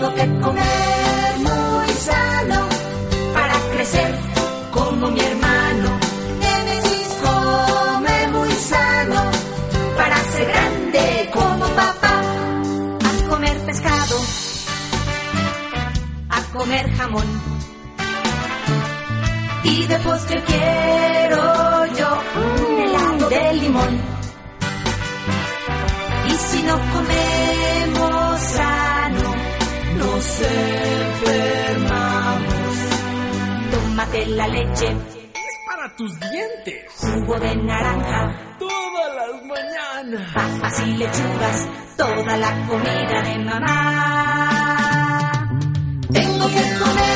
Tengo que comer muy sano para crecer como mi hermano. Némesis come muy sano para ser grande como papá. A comer pescado, a comer jamón. Y de postre quiero yo un helado de limón. Y si no comemos sano, nos enfermamos. Tómate la leche, es para tus dientes. Jugo de naranja, todas las mañanas. Papas y lechugas, toda la comida de mamá. Tengo que comer